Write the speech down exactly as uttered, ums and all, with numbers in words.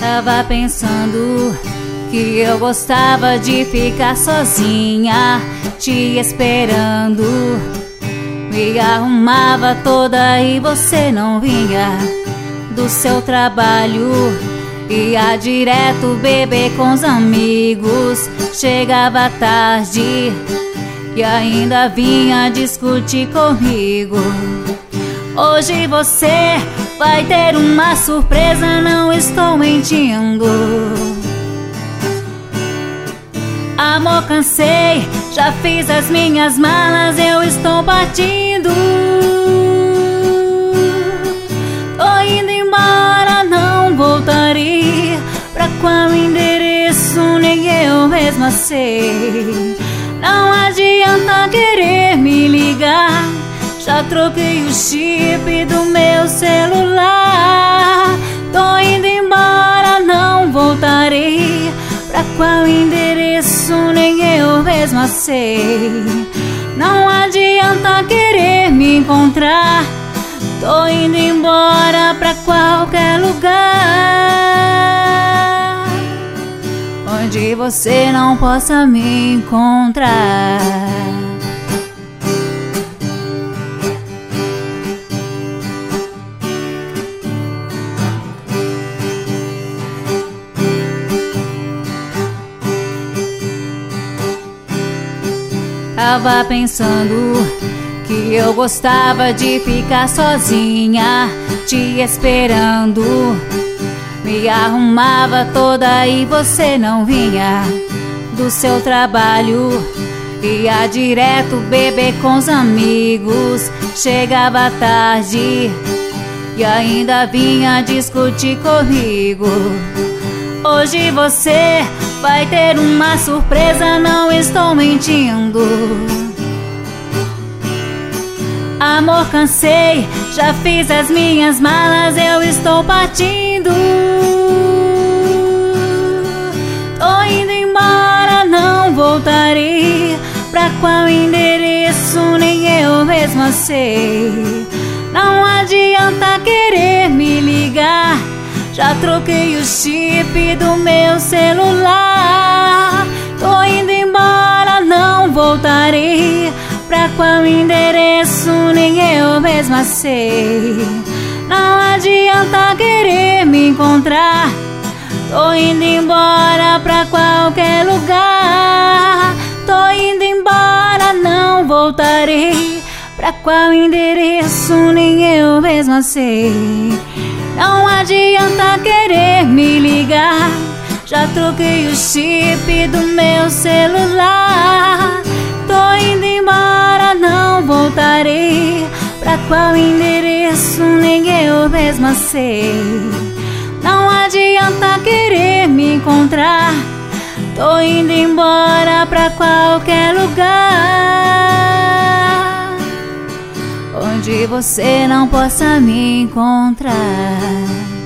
Tava pensando que eu gostava de ficar sozinha, te esperando. Me arrumava toda e você não vinha do seu trabalho. Ia direto beber com os amigos. Chegava tarde e ainda vinha discutir comigo. Hoje você vai ter uma surpresa, não estou mentindo. Amor, cansei, já fiz as minhas malas, eu estou partindo. Tô indo embora, não voltarei. Pra qual endereço nem eu mesma sei. Não adianta querer me ligar, já troquei o chip do meu celular. Tô indo embora, não voltarei. Pra qual endereço nem eu mesma sei. Não adianta querer me encontrar. Tô indo embora pra qualquer lugar onde você não possa me encontrar. Tava pensando que eu gostava de ficar sozinha, te esperando. Me arrumava toda e você não vinha do seu trabalho. Ia direto beber com os amigos. Chegava tarde e ainda vinha discutir comigo. Hoje você vai ter uma surpresa, não estou mentindo. Amor, cansei, já fiz as minhas malas, eu estou partindo. Tô indo embora, não voltarei. Pra qual endereço nem eu mesma sei. Não adianta querer me ligar, já troquei o chip do meu celular. Tô indo embora, não voltarei. Pra qual endereço nem eu mesma sei. Não adianta querer me encontrar. Tô indo embora pra qualquer lugar. Tô indo embora, não voltarei. Pra qual endereço nem eu mesma sei. Não adianta querer me ligar, já troquei o chip do meu celular. Tô indo embora, não voltarei. Pra qual endereço nem eu mesma sei. Não adianta querer me encontrar. Tô indo embora pra qualquer lugar onde você não possa me encontrar.